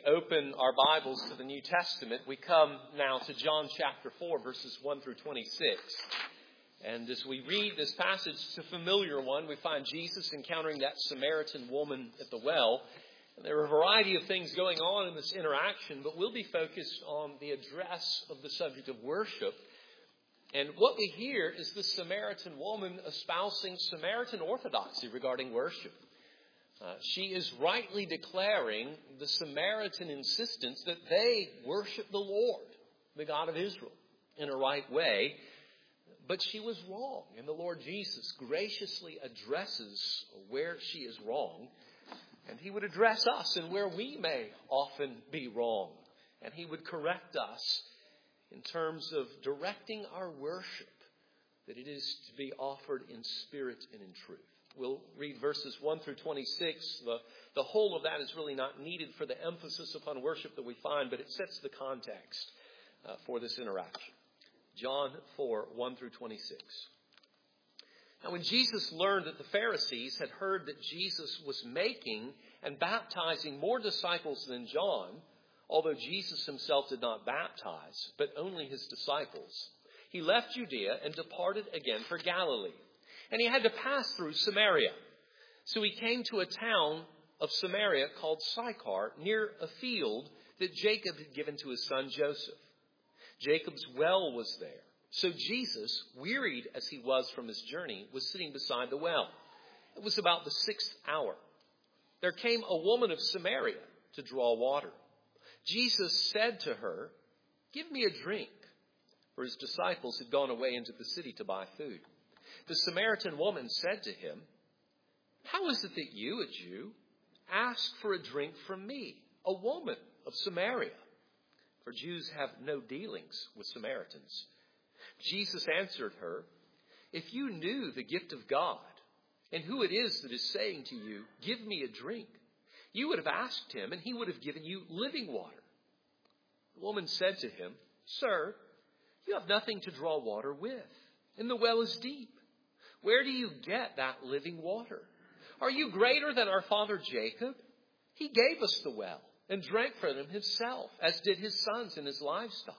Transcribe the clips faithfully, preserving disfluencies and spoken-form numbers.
open our Bibles to the New Testament, we come now to John chapter four, verses one through twenty-six. And as we read this passage, it's a familiar one. We find Jesus encountering that Samaritan woman at the well. And there are a variety of things going on in this interaction, but we'll be focused on the address of the subject of worship. And what we hear is the Samaritan woman espousing Samaritan orthodoxy regarding worship. Uh, she is rightly declaring the Samaritan insistence that they worship the Lord, the God of Israel, in a right way. But she was wrong. And the Lord Jesus graciously addresses where she is wrong. And he would address us in where we may often be wrong. And he would correct us in terms of directing our worship, that it is to be offered in spirit and in truth. We'll read verses one through twenty-six. The, the whole of that is really not needed for the emphasis upon worship that we find, but it sets the context uh, for this interaction. John four, one through twenty-six. Now, when Jesus learned that the Pharisees had heard that Jesus was making and baptizing more disciples than John, although Jesus himself did not baptize, but only his disciples, he left Judea and departed again for Galilee. And he had to pass through Samaria. So he came to a town of Samaria called Sychar, near a field that Jacob had given to his son Joseph. Jacob's well was there. So Jesus, wearied as he was from his journey, was sitting beside the well. It was about the sixth hour. There came a woman of Samaria to draw water. Jesus said to her, "Give me a drink," for his disciples had gone away into the city to buy food. The Samaritan woman said to him, "How is it that you, a Jew, ask for a drink from me, a woman of Samaria? For Jews have no dealings with Samaritans." Jesus answered her, "If you knew the gift of God and who it is that is saying to you, 'Give me a drink,' you would have asked him and he would have given you living water." The woman said to him, "Sir, you have nothing to draw water with, and the well is deep. Where do you get that living water? Are you greater than our father Jacob? He gave us the well and drank from it himself, as did his sons and his livestock."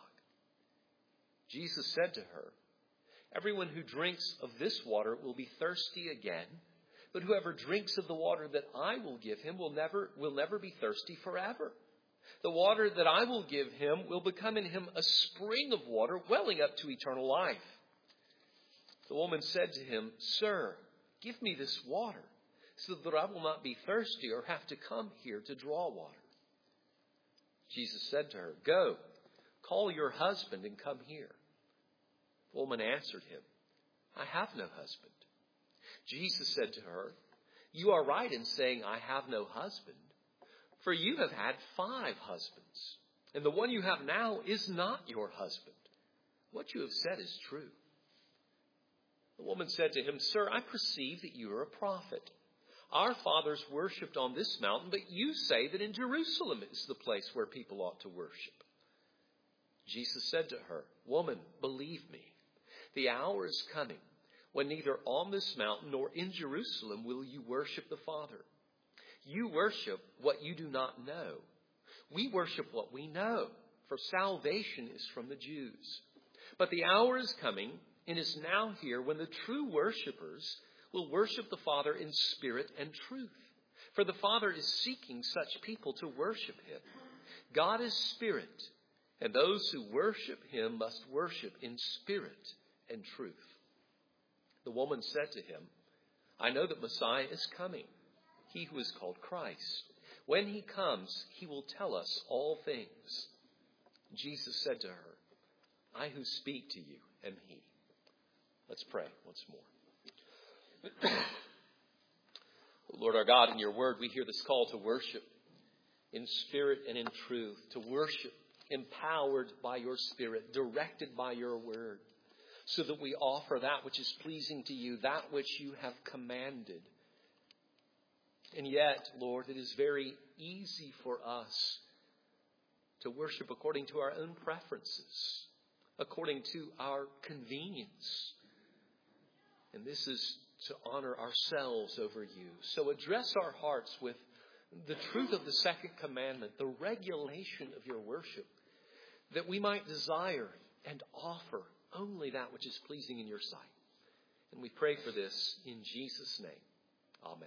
Jesus said to her, "Everyone who drinks of this water will be thirsty again, but whoever drinks of the water that I will give him will never, will never be thirsty forever. The water that I will give him will become in him a spring of water welling up to eternal life." The woman said to him, "Sir, give me this water so that I will not be thirsty or have to come here to draw water." Jesus said to her, "Go, call your husband and come here." The woman answered him, "I have no husband." Jesus said to her, "You are right in saying, 'I have no husband,' for you have had five husbands, and the one you have now is not your husband. What you have said is true." The woman said to him, "Sir, I perceive that you are a prophet. Our fathers worshipped on this mountain, but you say that in Jerusalem is the place where people ought to worship." Jesus said to her, "Woman, believe me, the hour is coming when neither on this mountain nor in Jerusalem will you worship the Father. You worship what you do not know. We worship what we know, for salvation is from the Jews. But the hour is coming and is now here when the true worshipers will worship the Father in spirit and truth. For the Father is seeking such people to worship him. God is spirit, and those who worship him must worship in spirit and truth." The woman said to him, "I know that Messiah is coming, he who is called Christ. When he comes, he will tell us all things." Jesus said to her, "I who speak to you am he." Let's pray once more. Lord our God, in your word, we hear this call to worship in spirit and in truth, to worship empowered by your spirit, directed by your word, so that we offer that which is pleasing to you, that which you have commanded. And yet, Lord, it is very easy for us to worship according to our own preferences, according to our convenience. And this is to honor ourselves over you. So address our hearts with the truth of the second commandment, the regulation of your worship, that we might desire and offer only that which is pleasing in your sight. And we pray for this in Jesus' name. Amen.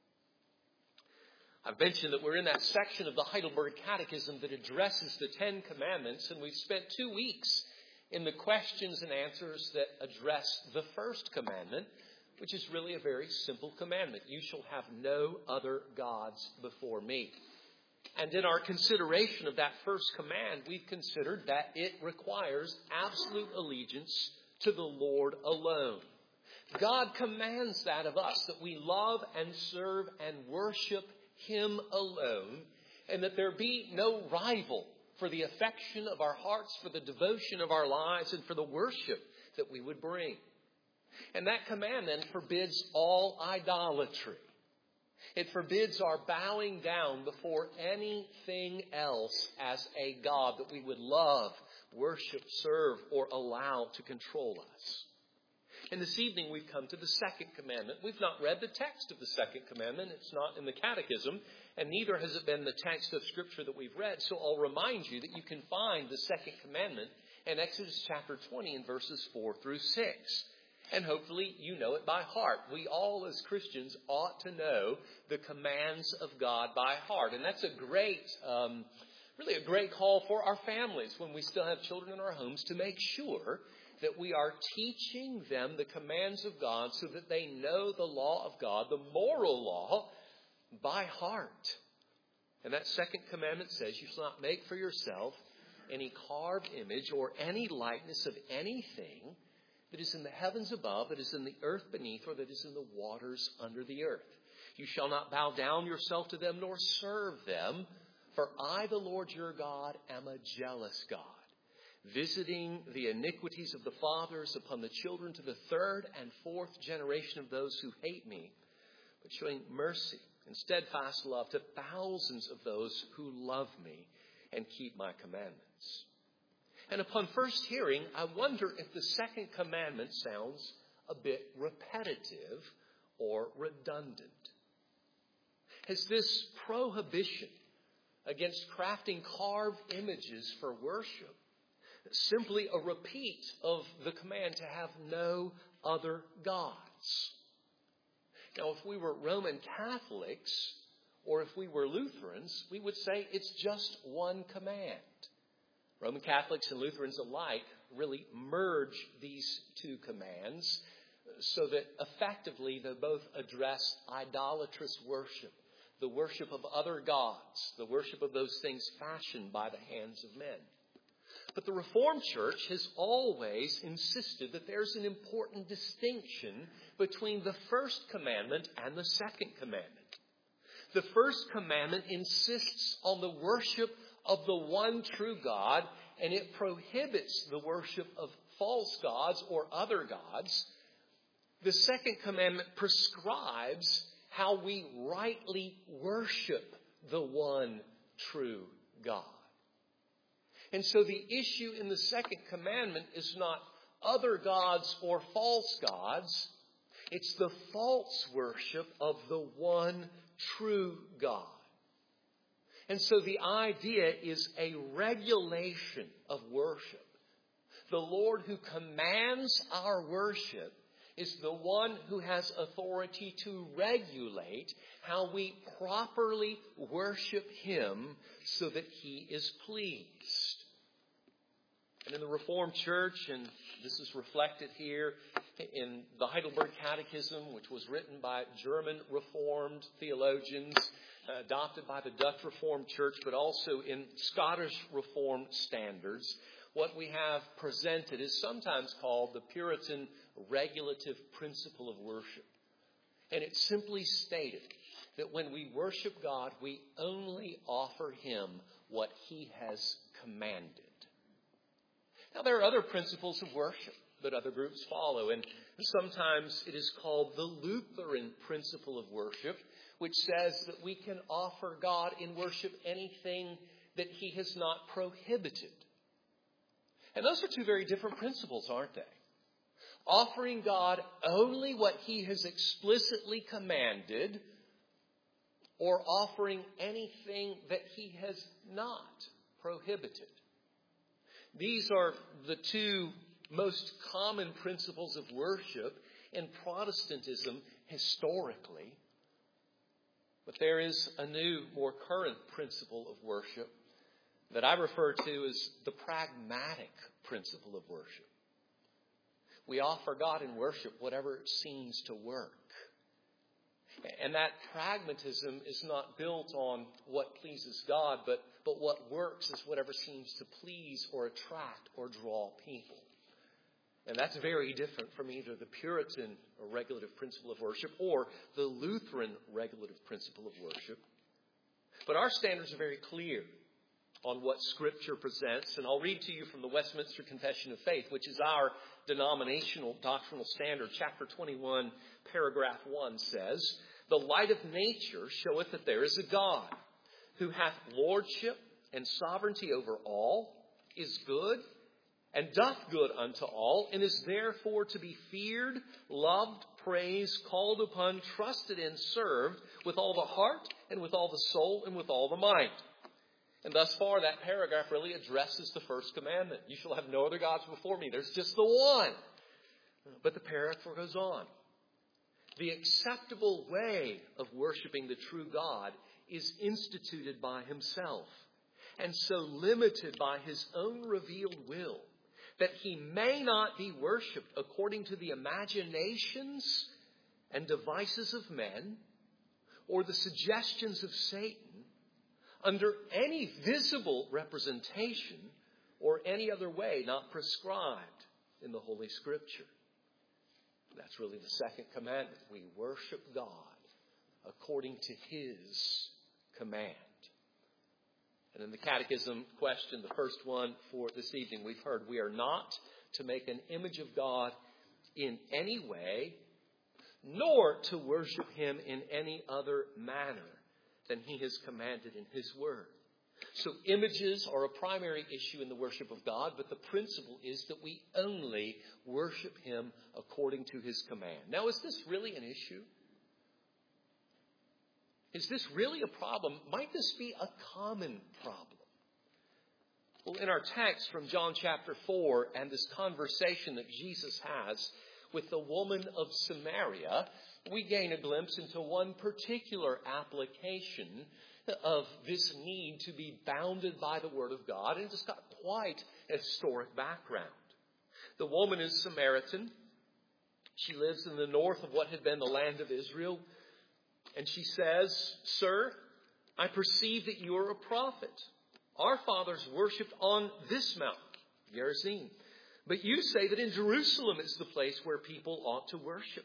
I've mentioned that we're in that section of the Heidelberg Catechism that addresses the Ten Commandments, and we've spent two weeks in the questions and answers that address the first commandment, which is really a very simple commandment. You shall have no other gods before me. And in our consideration of that first command, we've considered that it requires absolute allegiance to the Lord alone. God commands that of us, that we love and serve and worship Him alone, and that there be no rival for the affection of our hearts, for the devotion of our lives, and for the worship that we would bring. And that command then forbids all idolatry. It forbids our bowing down before anything else as a God that we would love, worship, serve, or allow to control us. And this evening we've come to the second commandment. We've not read the text of the second commandment. It's not in the catechism, and neither has it been the text of Scripture that we've read. So I'll remind you that you can find the second commandment in Exodus chapter twenty in verses four through six. And hopefully you know it by heart. We all as Christians ought to know the commands of God by heart. And that's a great, um, really a great call for our families when we still have children in our homes to make sure that we are teaching them the commands of God so that they know the law of God, the moral law, by heart. And that second commandment says, you shall not make for yourself any carved image or any likeness of anything that is in the heavens above, that is in the earth beneath, or that is in the waters under the earth. You shall not bow down yourself to them, nor serve them, for I, the Lord your God, am a jealous God, visiting the iniquities of the fathers upon the children to the third and fourth generation of those who hate me, but showing mercy and steadfast love to thousands of those who love me and keep my commandments. And upon first hearing, I wonder if the second commandment sounds a bit repetitive or redundant. Has this prohibition against crafting carved images for worship simply a repeat of the command to have no other gods? Now, if we were Roman Catholics or if we were Lutherans, we would say it's just one command. Roman Catholics and Lutherans alike really merge these two commands so that effectively they both address idolatrous worship, the worship of other gods, the worship of those things fashioned by the hands of men. But the Reformed Church has always insisted that there's an important distinction between the first commandment and the second commandment. The first commandment insists on the worship of the one true God, and it prohibits the worship of false gods or other gods. The second commandment prescribes how we rightly worship the one true God. And so the issue in the second commandment is not other gods or false gods. It's the false worship of the one true God. And so the idea is a regulation of worship. The Lord who commands our worship is the one who has authority to regulate how we properly worship Him so that He is pleased. And in the Reformed Church, and this is reflected here in the Heidelberg Catechism, which was written by German Reformed theologians, adopted by the Dutch Reformed Church, but also in Scottish Reformed standards, what we have presented is sometimes called the Puritan regulative principle of worship. And it's simply stated that when we worship God, we only offer Him what He has commanded. Now, there are other principles of worship that other groups follow, and sometimes it is called the Lutheran principle of worship, which says that we can offer God in worship anything that He has not prohibited. And those are two very different principles, aren't they? Offering God only what He has explicitly commanded, or offering anything that he has not prohibited. These are the two most common principles of worship in Protestantism historically. But there is a new, more current principle of worship that I refer to as the pragmatic principle of worship. We offer God in worship whatever seems to work. And that pragmatism is not built on what pleases God, but, but what works is whatever seems to please or attract or draw people. And that's very different from either the Puritan or regulative principle of worship or the Lutheran regulative principle of worship. But our standards are very clear on what Scripture presents. And I'll read to you from the Westminster Confession of Faith, which is our denominational doctrinal standard. Chapter twenty-one, paragraph one says, "The light of nature showeth that there is a God, who hath lordship and sovereignty over all, is good, and doth good unto all, and is therefore to be feared, loved, praised, called upon, trusted, and served with all the heart, and with all the soul, and with all the mind." And thus far, that paragraph really addresses the first commandment. You shall have no other gods before me. There's just the one. But the paragraph goes on. The acceptable way of worshiping the true God is instituted by himself, and so limited by his own revealed will, that he may not be worshipped according to the imaginations and devices of men, or the suggestions of Satan, under any visible representation or any other way not prescribed in the Holy Scripture. That's really the second commandment. We worship God according to his command. And in the Catechism question, the first one for this evening, we've heard we are not to make an image of God in any way, nor to worship him in any other manner than he has commanded in his word. So images are a primary issue in the worship of God, but the principle is that we only worship him according to his command. Now, is this really an issue? Is this really a problem? Might this be a common problem? Well, in our text from John chapter four and this conversation that Jesus has with the woman of Samaria, we gain a glimpse into one particular application of this need to be bounded by the Word of God. And it's got quite a historic background. The woman is Samaritan. She lives in the north of what had been the land of Israel. And she says, "Sir, I perceive that you are a prophet. Our fathers worshipped on this mountain, Gerizim. But you say that in Jerusalem is the place where people ought to worship."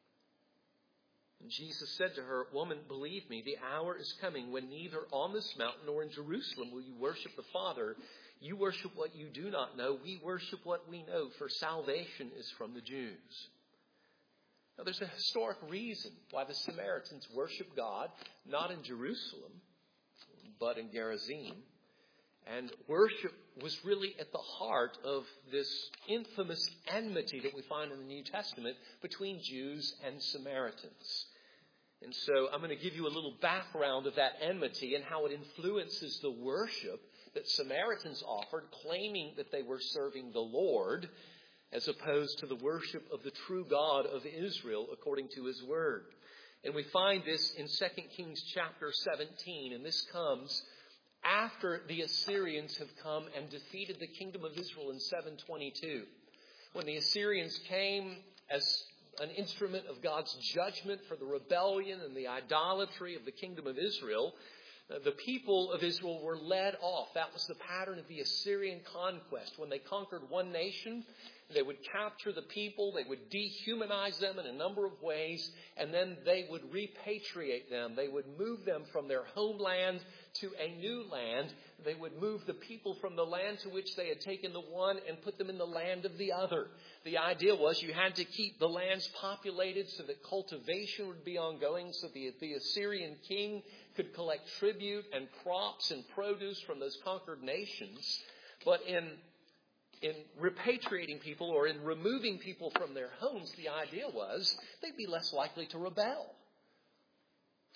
And Jesus said to her, "Woman, believe me, the hour is coming when neither on this mountain nor in Jerusalem will you worship the Father. You worship what you do not know. We worship what we know, for salvation is from the Jews." Now, there's a historic reason why the Samaritans worship God, not in Jerusalem, but in Gerizim. And worship was really at the heart of this infamous enmity that we find in the New Testament between Jews and Samaritans. And so I'm going to give you a little background of that enmity and how it influences the worship that Samaritans offered, claiming that they were serving the Lord, as opposed to the worship of the true God of Israel according to his word. And we find this in Second Kings chapter seventeen, and this comes after the Assyrians have come and defeated the kingdom of Israel in seven twenty-two. When the Assyrians came as an instrument of God's judgment for the rebellion and the idolatry of the kingdom of Israel, the people of Israel were led off. That was the pattern of the Assyrian conquest. When they conquered one nation, they would capture the people, they would dehumanize them in a number of ways, and then they would repatriate them. They would move them from their homeland to a new land. They would move the people from the land to which they had taken the one and put them in the land of the other. The idea was you had to keep the lands populated so that cultivation would be ongoing, so the, the Assyrian king could collect tribute and crops and produce from those conquered nations. But in In repatriating people or in removing people from their homes, the idea was they'd be less likely to rebel.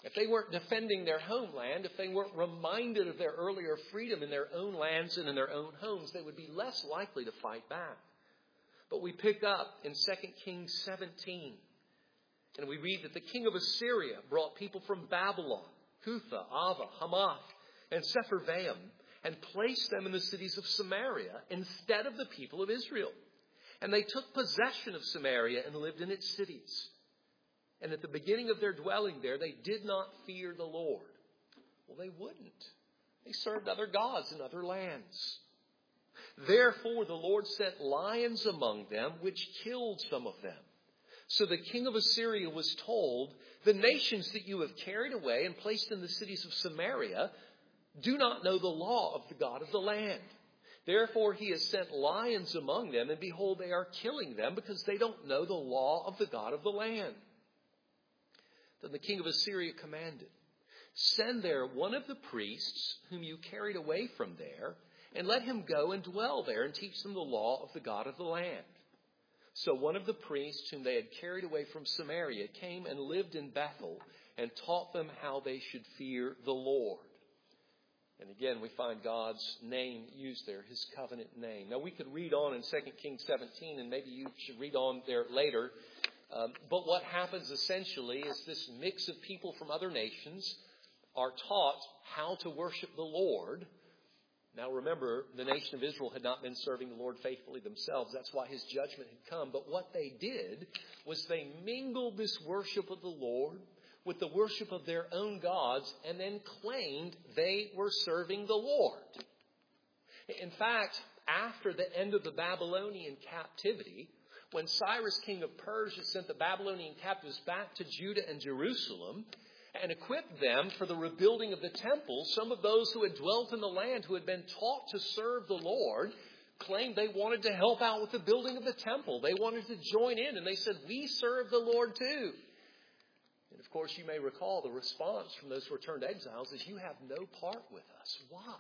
if they weren't defending their homeland, if they weren't reminded of their earlier freedom in their own lands and in their own homes, they would be less likely to fight back. But we pick up in Second Kings seventeen, and we read that the king of Assyria brought people from Babylon, Cutha, Ava, Hamath, and Sepharvaim, and placed them in the cities of Samaria instead of the people of Israel. And they took possession of Samaria and lived in its cities. And at the beginning of their dwelling there, they did not fear the Lord. Well, they wouldn't. They served other gods in other lands. Therefore, the Lord sent lions among them, which killed some of them. So the king of Assyria was told, the nations that you have carried away and placed in the cities of Samaria do not know the law of the God of the land. Therefore, he has sent lions among them, and behold, they are killing them because they don't know the law of the God of the land. Then the king of Assyria commanded, send there one of the priests whom you carried away from there, and let him go and dwell there and teach them the law of the God of the land. So one of the priests whom they had carried away from Samaria came and lived in Bethel and taught them how they should fear the Lord. And again, we find God's name used there, his covenant name. Now, we could read on in Second Kings seventeen, and maybe you should read on there later. Um, but what happens essentially is this mix of people from other nations are taught how to worship the Lord. Now, remember, the nation of Israel had not been serving the Lord faithfully themselves. That's why his judgment had come. But what they did was they mingled this worship of the Lord with the worship of their own gods, and then claimed they were serving the Lord. In fact, after the end of the Babylonian captivity, when Cyrus, king of Persia, sent the Babylonian captives back to Judah and Jerusalem and equipped them for the rebuilding of the temple, some of those who had dwelt in the land, who had been taught to serve the Lord, claimed they wanted to help out with the building of the temple. They wanted to join in, and they said, we serve the Lord too. And of course, you may recall the response from those returned exiles is, you have no part with us. Why?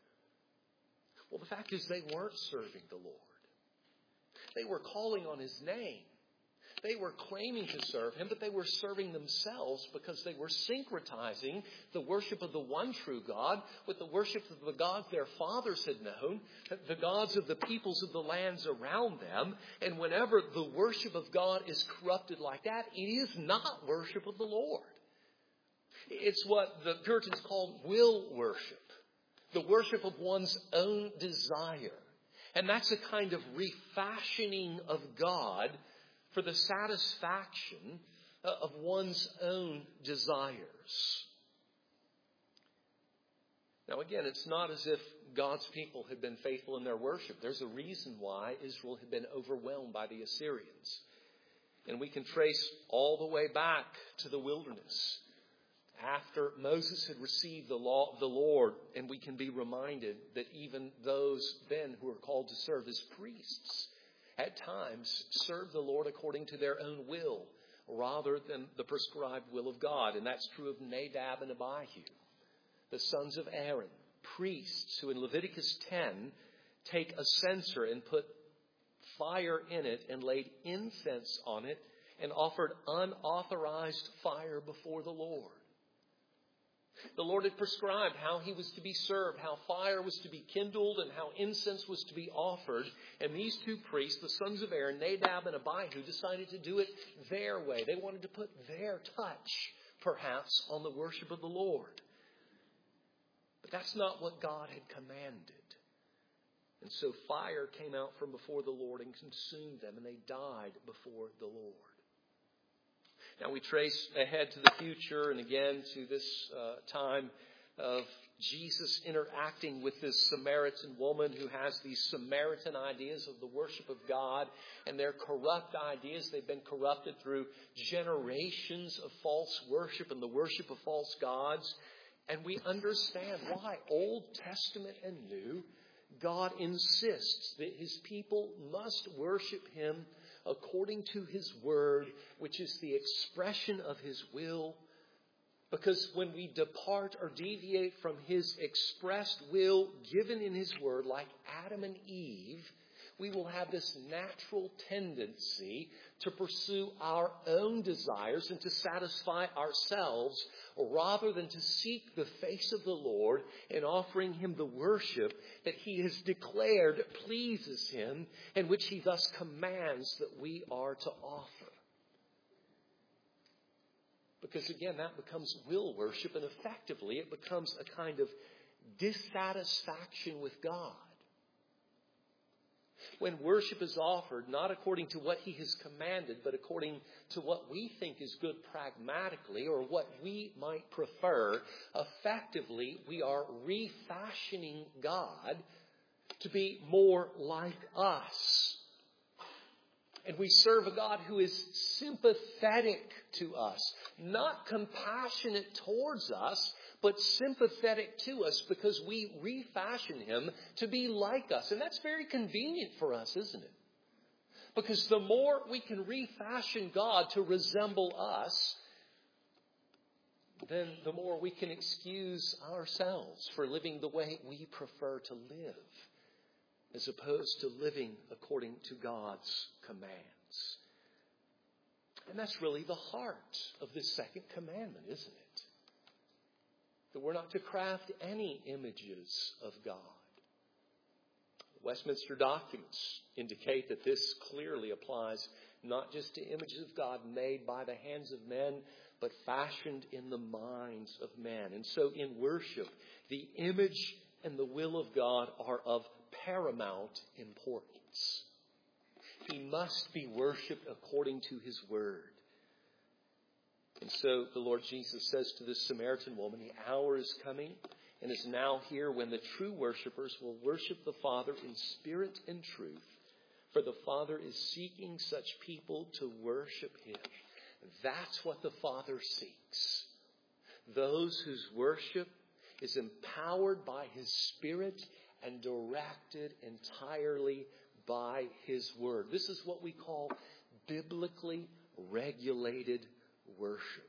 Well, the fact is they weren't serving the Lord. They were calling on his name. They were claiming to serve him, but they were serving themselves because they were syncretizing the worship of the one true God with the worship of the gods their fathers had known, the gods of the peoples of the lands around them. And whenever the worship of God is corrupted like that, it is not worship of the Lord. It's what the Puritans called will worship, the worship of one's own desire. And that's a kind of refashioning of God for the satisfaction of one's own desires. Now again, it's not as if God's people had been faithful in their worship. There's a reason why Israel had been overwhelmed by the Assyrians. And we can trace all the way back to the wilderness, after Moses had received the law of the Lord, and we can be reminded that even those then who are called to serve as priests at times serve the Lord according to their own will rather than the prescribed will of God. And that's true of Nadab and Abihu, the sons of Aaron, priests who in Leviticus ten take a censer and put fire in it and laid incense on it and offered unauthorized fire before the Lord. The Lord had prescribed how he was to be served, how fire was to be kindled, and how incense was to be offered. And these two priests, the sons of Aaron, Nadab and Abihu, decided to do it their way. They wanted to put their touch, perhaps, on the worship of the Lord. But that's not what God had commanded. And so fire came out from before the Lord and consumed them, and they died before the Lord. Now we trace ahead to the future and again to this uh, time of Jesus interacting with this Samaritan woman who has these Samaritan ideas of the worship of God, and their corrupt ideas. They've been corrupted through generations of false worship and the worship of false gods. And we understand why, Old Testament and New, God insists that his people must worship him according to his word, which is the expression of his will. Because when we depart or deviate from his expressed will given in his word, like Adam and Eve, we will have this natural tendency to pursue our own desires and to satisfy ourselves rather than to seek the face of the Lord and offering Him the worship that He has declared pleases Him and which He thus commands that we are to offer. Because again, that becomes will worship, and effectively it becomes a kind of dissatisfaction with God. When worship is offered, not according to what He has commanded, but according to what we think is good pragmatically or what we might prefer, effectively we are refashioning God to be more like us. And we serve a God who is sympathetic to us, not compassionate towards us, but sympathetic to us because we refashion Him to be like us. And that's very convenient for us, isn't it? Because the more we can refashion God to resemble us, then the more we can excuse ourselves for living the way we prefer to live, as opposed to living according to God's commands. And that's really the heart of this second commandment, isn't it? That we're not to craft any images of God. The Westminster documents indicate that this clearly applies not just to images of God made by the hands of men, but fashioned in the minds of men. And so in worship, the image and the will of God are of paramount importance. He must be worshipped according to His word. And so the Lord Jesus says to this Samaritan woman, the hour is coming and is now here when the true worshipers will worship the Father in spirit and truth. For the Father is seeking such people to worship Him. That's what the Father seeks. Those whose worship is empowered by His Spirit and directed entirely by His word. This is what we call biblically regulated worship.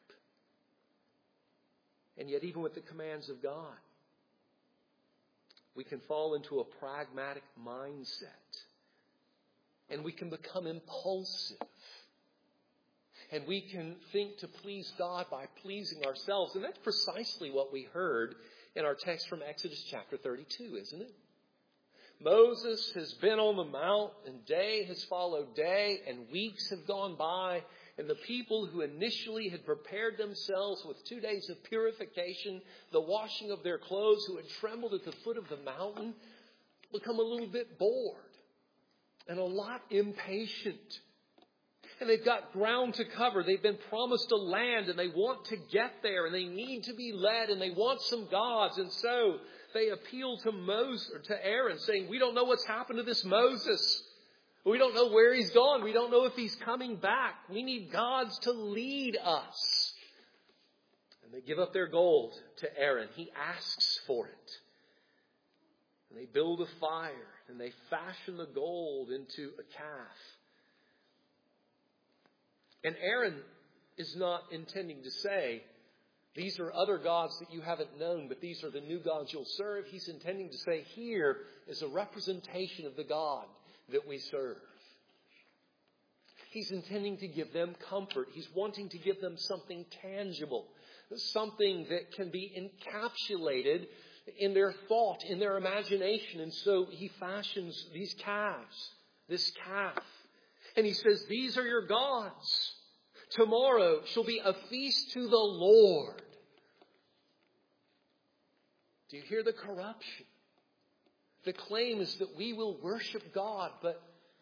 And yet, even with the commands of God, we can fall into a pragmatic mindset. And we can become impulsive. And we can think to please God by pleasing ourselves. And that's precisely what we heard in our text from Exodus chapter thirty-two, isn't it? Moses has been on the mount, and day has followed day, and weeks have gone by. And the people who initially had prepared themselves with two days of purification, the washing of their clothes, who had trembled at the foot of the mountain, become a little bit bored and a lot impatient. And they've got ground to cover. They've been promised a land, and they want to get there, and they need to be led, and they want some gods. And so they appeal to Moses, or to Aaron, saying, we don't know what's happened to this Moses. We don't know where he's gone. We don't know if he's coming back. We need gods to lead us. And they give up their gold to Aaron. He asks for it. And they build a fire, and they fashion the gold into a calf. And Aaron is not intending to say, these are other gods that you haven't known, but these are the new gods you'll serve. He's intending to say, here is a representation of the God that we serve. He's intending to give them comfort. He's wanting to give them something tangible, something that can be encapsulated in their thought, in their imagination. And so he fashions these calves, this calf. And he says, these are your gods. Tomorrow shall be a feast to the Lord. Do you hear the corruption? The claim is that we will worship God, but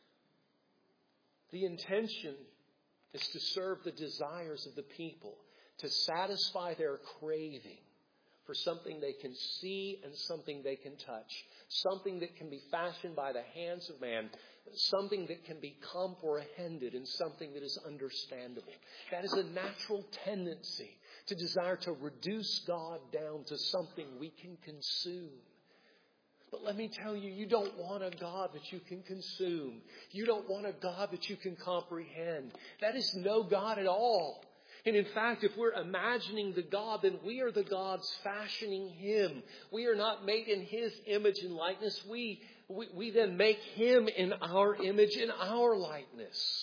the intention is to serve the desires of the people, to satisfy their craving for something they can see and something they can touch, something that can be fashioned by the hands of man, something that can be comprehended, and something that is understandable. That is a natural tendency to desire to reduce God down to something we can consume. But let me tell you, you don't want a God that you can consume. You don't want a God that you can comprehend. That is no God at all. And in fact, if we're imagining the God, then we are the gods fashioning Him. We are not made in His image and likeness. We, we, we then make Him in our image, in our likeness.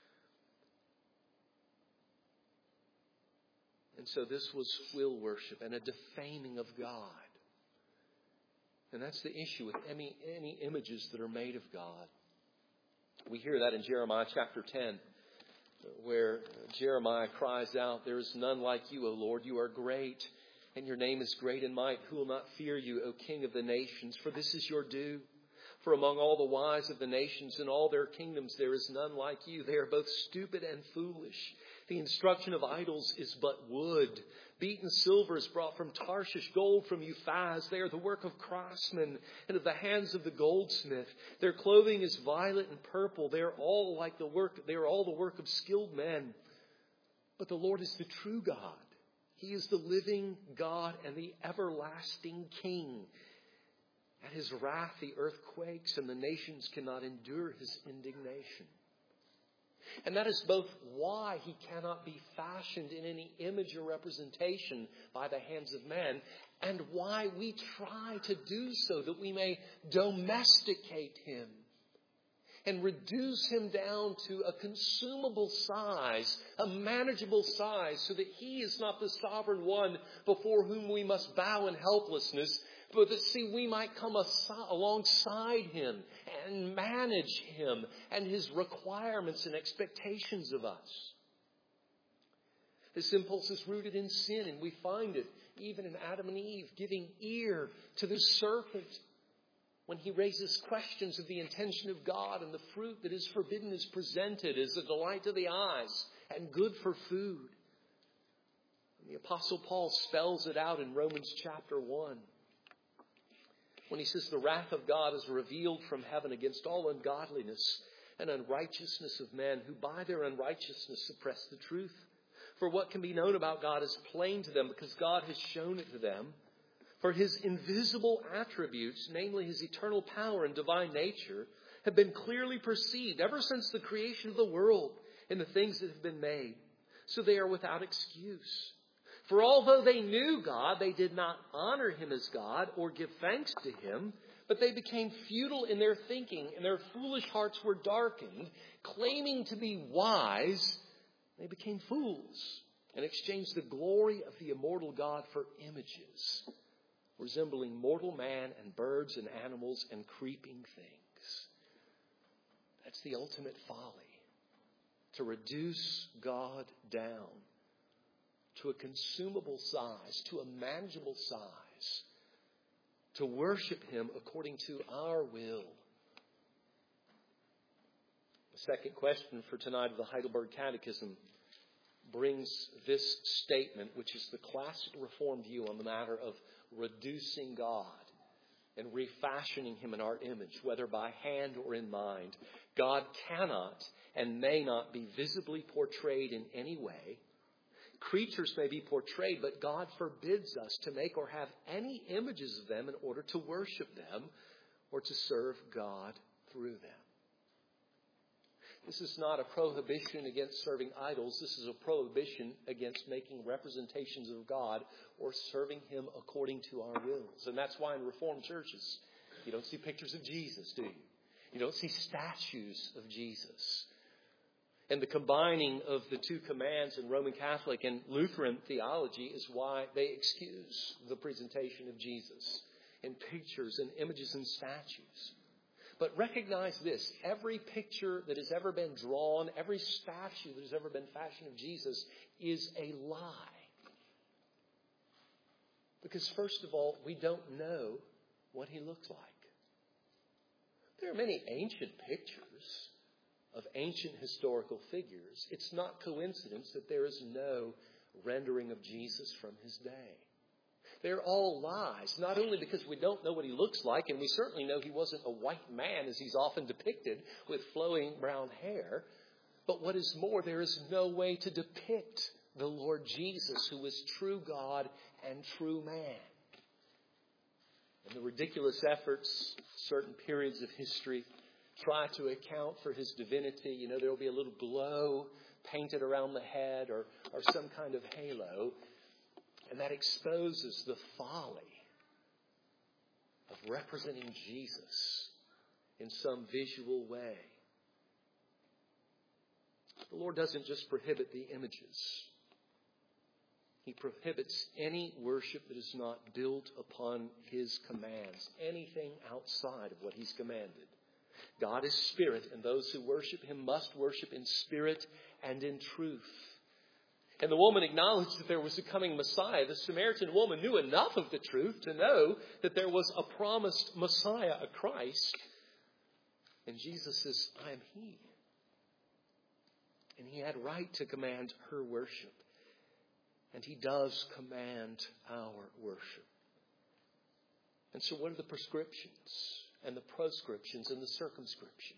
And so this was will worship and a defaming of God. And that's the issue with any, any images that are made of God. We hear that in Jeremiah chapter ten, where Jeremiah cries out, "There is none like you, O Lord. You are great, and your name is great in might. Who will not fear you, O King of the nations? For this is your due. For among all the wise of the nations and all their kingdoms, there is none like you. They are both stupid and foolish. The instruction of idols is but wood. Beaten silver is brought from Tarshish, gold from Uphaz. They are the work of craftsmen and of the hands of the goldsmith. Their clothing is violet and purple. They are all like the work, they are all the work of skilled men. But the Lord is the true God. He is the living God and the everlasting King. At His wrath the earth quakes, and the nations cannot endure His indignation." And that is both why He cannot be fashioned in any image or representation by the hands of man, and why we try to do so, that we may domesticate Him and reduce Him down to a consumable size, a manageable size, so that He is not the sovereign one before whom we must bow in helplessness, but that, see, we might come alongside Him and manage Him and His requirements and expectations of us. This impulse is rooted in sin, and we find it even in Adam and Eve, giving ear to the serpent when he raises questions of the intention of God, and the fruit that is forbidden is presented as a delight to the eyes and good for food. And the Apostle Paul spells it out in Romans chapter one. When he says, "The wrath of God is revealed from heaven against all ungodliness and unrighteousness of men, who by their unrighteousness suppress the truth. For what can be known about God is plain to them, because God has shown it to them. For His invisible attributes, namely His eternal power and divine nature, have been clearly perceived ever since the creation of the world in the things that have been made. So they are without excuse. For although they knew God, they did not honor Him as God or give thanks to Him, but they became futile in their thinking, and their foolish hearts were darkened. Claiming to be wise, they became fools and exchanged the glory of the immortal God for images, resembling mortal man and birds and animals and creeping things." That's the ultimate folly, to reduce God down to a consumable size, to a manageable size, to worship Him according to our will. The second question for tonight of the Heidelberg Catechism brings this statement, which is the classic Reformed view on the matter of reducing God and refashioning Him in our image, whether by hand or in mind. God cannot and may not be visibly portrayed in any way. Creatures may be portrayed, but God forbids us to make or have any images of them in order to worship them or to serve God through them. This is not a prohibition against serving idols. This is a prohibition against making representations of God or serving Him according to our wills. And that's why in Reformed churches, you don't see pictures of Jesus, do you? You don't see statues of Jesus. And the combining of the two commands in Roman Catholic and Lutheran theology is why they excuse the presentation of Jesus in pictures and images and statues. But recognize this, every picture that has ever been drawn, every statue that has ever been fashioned of Jesus is a lie. Because first of all, we don't know what He looked like. There are many ancient pictures of ancient historical figures. It's not coincidence that there is no rendering of Jesus from His day. They're all lies, not only because we don't know what He looks like, and we certainly know He wasn't a white man as He's often depicted with flowing brown hair, but what is more, there is no way to depict the Lord Jesus, who is true God and true man. And the ridiculous efforts, certain periods of history, try to account for His divinity. You know, there will be a little glow painted around the head or, or some kind of halo. And that exposes the folly of representing Jesus in some visual way. The Lord doesn't just prohibit the images. He prohibits any worship that is not built upon His commands, anything outside of what He's commanded. God is spirit, and those who worship Him must worship in spirit and in truth. And the woman acknowledged that there was a coming Messiah. The Samaritan woman knew enough of the truth to know that there was a promised Messiah, a Christ. And Jesus says, I am He. And He had right to command her worship. And He does command our worship. And so what are the prescriptions and the proscriptions and the circumscription?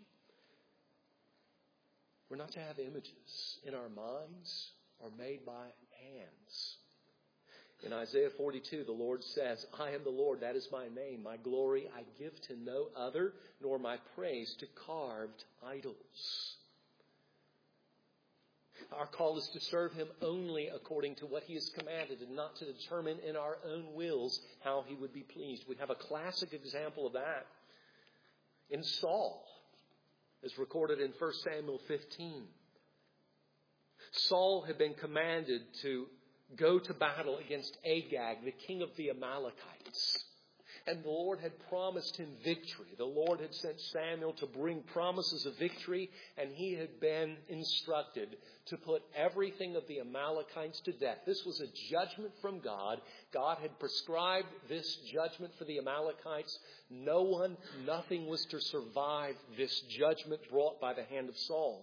We're not to have images in our minds or made by hands. In Isaiah forty-two, the Lord says, I am the Lord, that is my name. My glory I give to no other, nor my praise to carved idols. Our call is to serve Him only according to what He has commanded and not to determine in our own wills how He would be pleased. We have a classic example of that in Saul, as recorded in First Samuel fifteen. Saul had been commanded to go to battle against Agag, the king of the Amalekites. And the Lord had promised him victory. The Lord had sent Samuel to bring promises of victory, and he had been instructed to put everything of the Amalekites to death. This was a judgment from God. God had prescribed this judgment for the Amalekites. No one, nothing was to survive this judgment brought by the hand of Saul.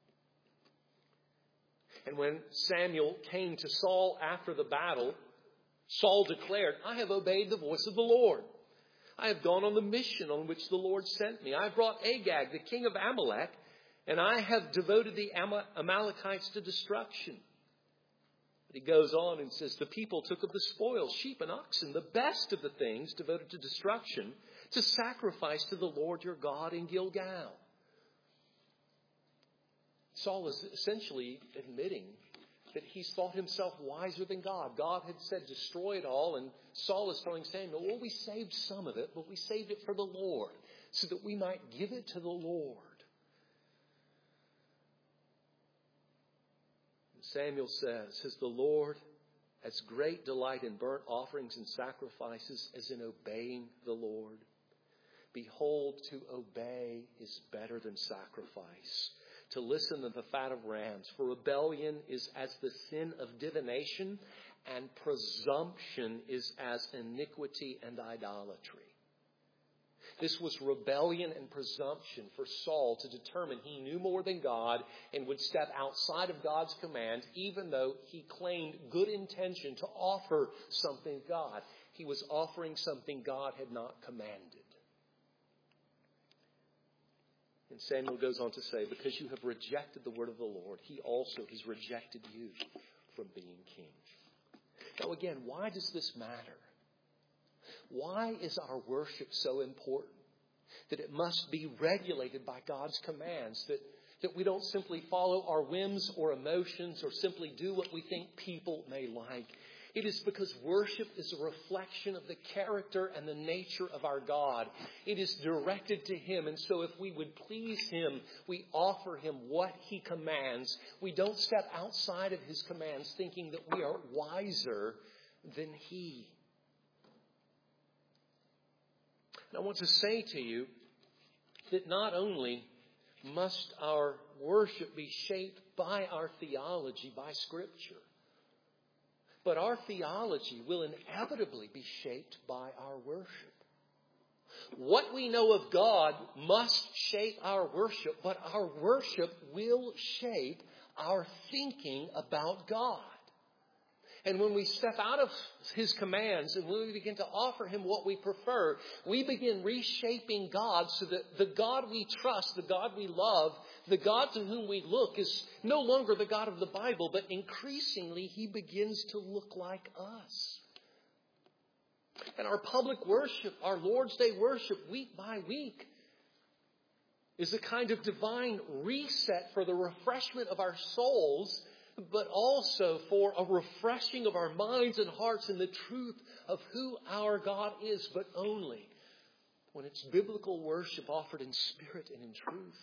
And when Samuel came to Saul after the battle, Saul declared, I have obeyed the voice of the Lord. I have gone on the mission on which the Lord sent me. I have brought Agag, the king of Amalek, and I have devoted the Amalekites to destruction. But he goes on and says, the people took of the spoils, sheep and oxen, the best of the things devoted to destruction, to sacrifice to the Lord your God in Gilgal. Saul is essentially admitting that he's thought himself wiser than God. God had said, destroy it all. And Saul is telling Samuel, well, we saved some of it, but we saved it for the Lord so that we might give it to the Lord. And Samuel says, says, the Lord has great delight in burnt offerings and sacrifices as in obeying the Lord. Behold, to obey is better than sacrifice, to listen to the fat of rams. For rebellion is as the sin of divination, and presumption is as iniquity and idolatry. This was rebellion and presumption for Saul to determine he knew more than God and would step outside of God's command, even though he claimed good intention to offer something to God. He was offering something God had not commanded. And Samuel goes on to say, because you have rejected the word of the Lord, he also has rejected you from being king. Now again, why does this matter? Why is our worship so important? That it must be regulated by God's commands, that, that we don't simply follow our whims or emotions or simply do what we think people may like. It is because worship is a reflection of the character and the nature of our God. It is directed to Him. And so if we would please Him, we offer Him what He commands. We don't step outside of His commands thinking that we are wiser than He. And I want to say to you that not only must our worship be shaped by our theology, by Scripture, but our theology will inevitably be shaped by our worship. What we know of God must shape our worship, but our worship will shape our thinking about God. And when we step out of His commands and when we begin to offer Him what we prefer, we begin reshaping God so that the God we trust, the God we love, the God to whom we look is no longer the God of the Bible, but increasingly He begins to look like us. And our public worship, our Lord's Day worship, week by week, is a kind of divine reset for the refreshment of our souls, but also for a refreshing of our minds and hearts in the truth of who our God is, but only when it's biblical worship offered in spirit and in truth.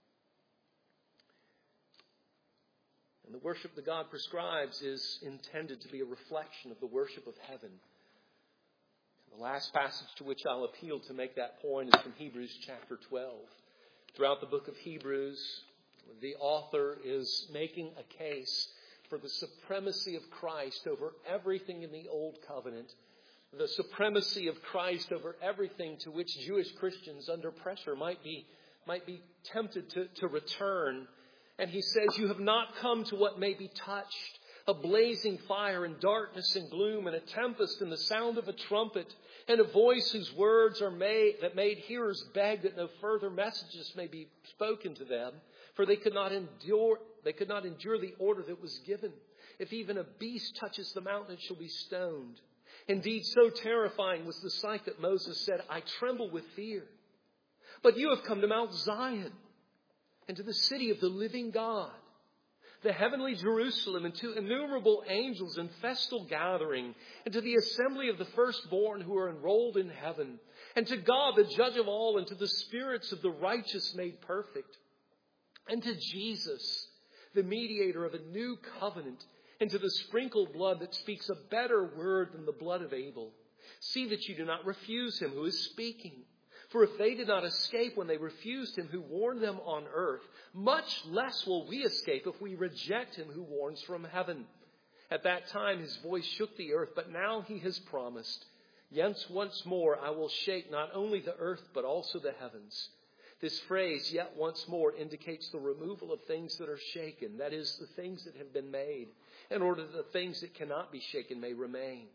And the worship that God prescribes is intended to be a reflection of the worship of heaven. The last passage to which I'll appeal to make that point is from Hebrews chapter twelve. Throughout the book of Hebrews, the author is making a case for the supremacy of Christ over everything in the Old Covenant, the supremacy of Christ over everything to which Jewish Christians under pressure might be, might be tempted to, to return. And he says, you have not come to what may be touched, a blazing fire and darkness and gloom and a tempest and the sound of a trumpet and a voice whose words are made that made hearers beg that no further messages may be spoken to them, for they could not endure they could not endure the order that was given. If even a beast touches the mountain, it shall be stoned. Indeed, so terrifying was the sight that Moses said, I tremble with fear. But you have come to Mount Zion and to the city of the living God, the heavenly Jerusalem, and to innumerable angels in festal gathering, and to the assembly of the firstborn who are enrolled in heaven, and to God, the judge of all, and to the spirits of the righteous made perfect, and to Jesus, the mediator of a new covenant, and to the sprinkled blood that speaks a better word than the blood of Abel. See that you do not refuse him who is speaking. For if they did not escape when they refused him who warned them on earth, much less will we escape if we reject him who warns from heaven. At that time his voice shook the earth, but now he has promised, Yet once more I will shake not only the earth but also the heavens. This phrase, yet once more, indicates the removal of things that are shaken, that is, the things that have been made, in order that the things that cannot be shaken may remain.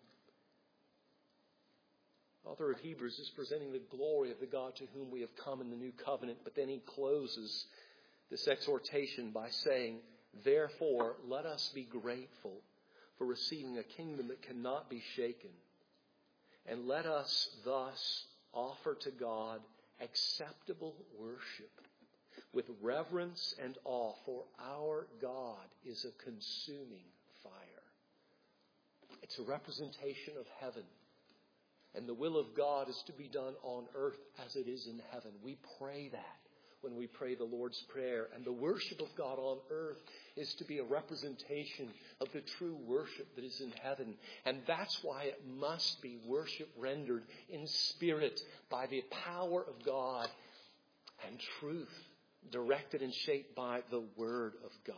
The author of Hebrews is presenting the glory of the God to whom we have come in the new covenant, but then he closes this exhortation by saying, therefore, let us be grateful for receiving a kingdom that cannot be shaken, and let us thus offer to God acceptable worship with reverence and awe, for our God is a consuming fire. It's a representation of heaven. And the will of God is to be done on earth as it is in heaven. We pray that when we pray the Lord's Prayer. And the worship of God on earth is to be a representation of the true worship that is in heaven. And that's why it must be worship rendered in spirit by the power of God and truth, directed and shaped by the Word of God.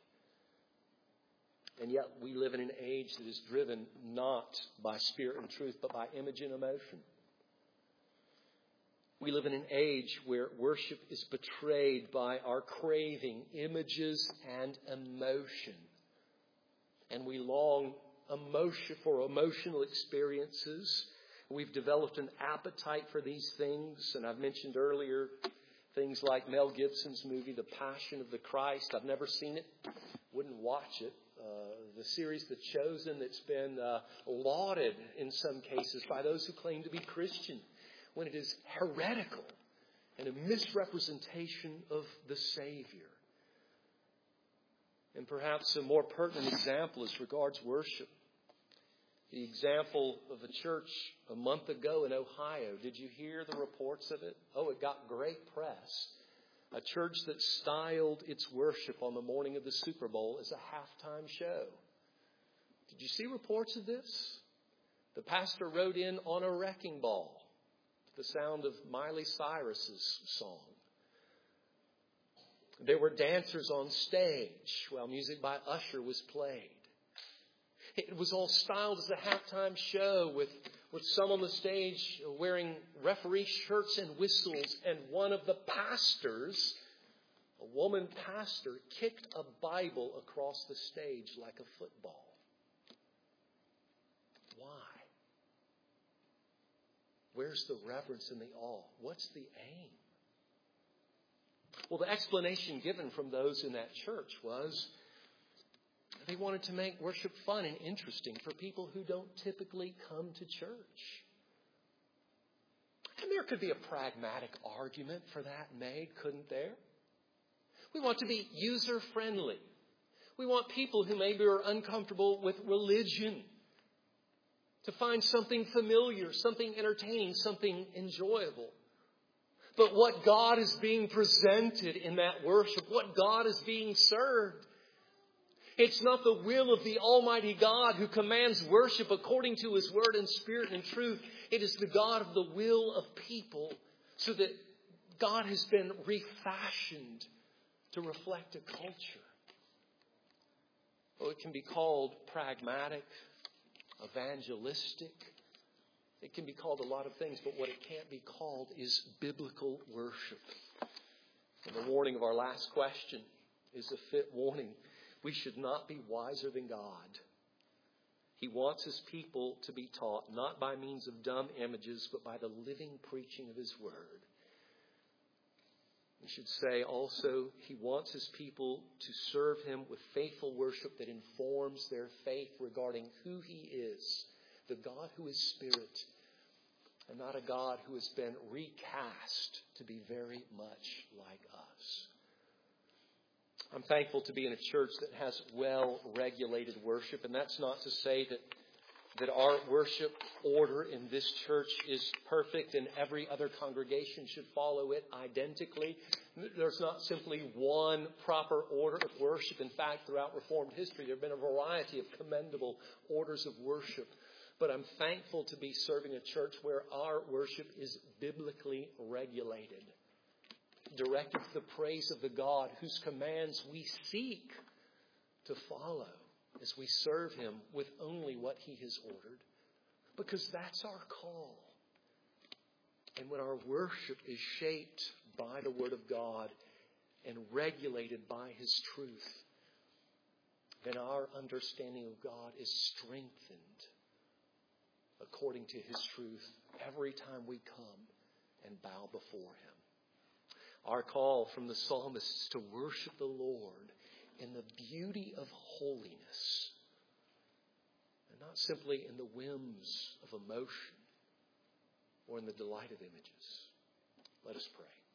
And yet we live in an age that is driven not by spirit and truth, but by image and emotion. We live in an age where worship is betrayed by our craving images and emotion. And we long emotion for emotional experiences. We've developed an appetite for these things. And I've mentioned earlier things like Mel Gibson's movie, The Passion of the Christ. I've never seen it. Wouldn't watch it. Uh, the series The Chosen, that's been uh, lauded in some cases by those who claim to be Christian, when it is heretical and a misrepresentation of the Savior. And perhaps a more pertinent example as regards worship. The example of a church a month ago in Ohio. Did you hear the reports of it? Oh, it got great press. A church that styled its worship on the morning of the Super Bowl as a halftime show. Did you see reports of this? The pastor rode in on a wrecking ball to the sound of Miley Cyrus's song. There were dancers on stage while music by Usher was played. It was all styled as a halftime show with, with some on the stage wearing referee shirts and whistles. And one of the pastors, a woman pastor, kicked a Bible across the stage like a football. Why? Where's the reverence and the awe? What's the aim? Well, the explanation given from those in that church was they wanted to make worship fun and interesting for people who don't typically come to church. And there could be a pragmatic argument for that made, couldn't there? We want to be user-friendly. We want people who maybe are uncomfortable with religion to find something familiar, something entertaining, something enjoyable. But what God is being presented in that worship, what God is being served, it's not the will of the Almighty God who commands worship according to His word in spirit and truth. It is the God of the will of people, so that God has been refashioned to reflect a culture. Oh, it can be called pragmatic, evangelistic. It can be called a lot of things, but what it can't be called is biblical worship. And the warning of our last question is a fit warning. We should not be wiser than God. He wants His people to be taught not by means of dumb images, but by the living preaching of His word. We should say also, He wants His people to serve Him with faithful worship that informs their faith regarding who He is, the God who is Spirit, and not a God who has been recast to be very much like us. I'm thankful to be in a church that has well-regulated worship, and that's not to say that that our worship order in this church is perfect and every other congregation should follow it identically. There's not simply one proper order of worship. In fact, throughout Reformed history, there have been a variety of commendable orders of worship. But I'm thankful to be serving a church where our worship is biblically regulated, directed to the praise of the God whose commands we seek to follow as we serve Him with only what He has ordered. Because that's our call. And when our worship is shaped by the Word of God and regulated by His truth, then our understanding of God is strengthened according to His truth every time we come and bow before Him. Our call from the psalmists to worship the Lord in the beauty of holiness, and not simply in the whims of emotion or in the delight of images. Let us pray.